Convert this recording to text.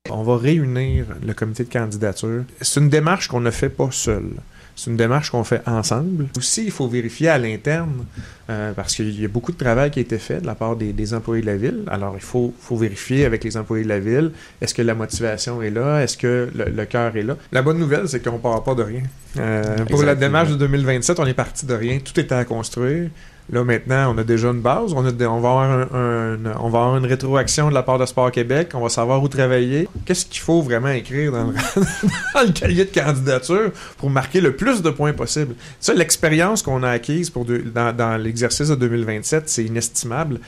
On va réunir le comité de candidature. C'est une démarche qu'on ne fait pas seul. C'est une démarche qu'on fait ensemble. Aussi, il faut vérifier à l'interne, parce qu'il y a beaucoup de travail qui a été fait de la part des employés de la ville. Alors, il faut vérifier avec les employés de la ville, est-ce que la motivation est là? Est-ce que le cœur est là? La bonne nouvelle, c'est qu'on ne part pas de rien. Pour la démarche de 2027, on est parti de rien. Tout était à construire. Là, maintenant, on a déjà une base. On va avoir une rétroaction de la part de Sport Québec. On va savoir où travailler. Qu'est-ce qu'il faut vraiment écrire dans le cahier de candidature pour marquer le plus de points possible? Ça, l'expérience qu'on a acquise dans l'exercice de 2027, c'est inestimable.